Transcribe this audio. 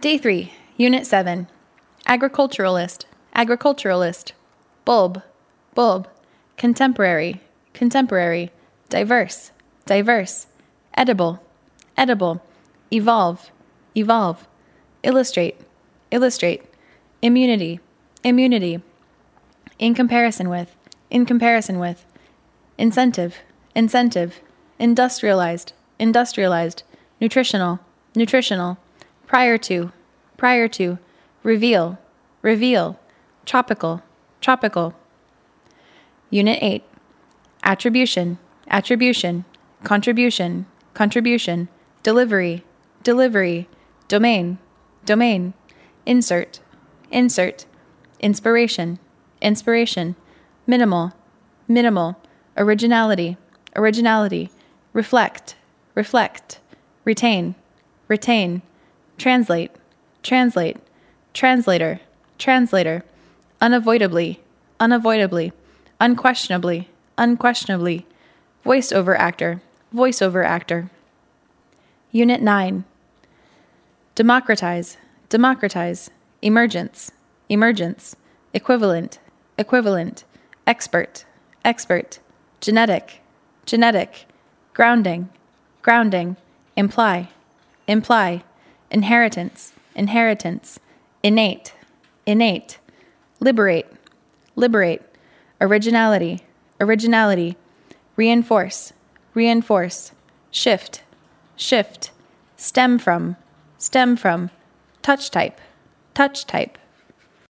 Day 3, Unit 7. Agriculturalist, agriculturalist. Bulb, bulb. Contemporary, contemporary. Diverse, diverse. Edible, edible. Evolve, evolve. Illustrate, illustrate. Immunity, immunity. In comparison with, in comparison with. Incentive, incentive. Industrialized, industrialized. Nutritional, nutritional. Prior to, prior to. Reveal, reveal. Tropical, tropical. Unit 8. Attribution, attribution. Contribution, contribution. Delivery, delivery. Domain, domain. Insert, insert. Inspiration, inspiration. Minimal, minimal. Originality, originality. Reflect, reflect. Retain, retain. Translate, translate. Translator, translator. Unavoidably, unavoidably. Unquestionably, unquestionably. Voice-over actor, voice-over actor. Unit 9. Democratize, democratize. Emergence, emergence. Equivalent, equivalent. Expert, expert. Genetic, genetic. Grounding, grounding. Imply, imply. Inheritance, inheritance. Innate, innate. Liberate, liberate. Originality, originality. Reinforce, reinforce. Shift, shift. Stem from, touch type, touch type.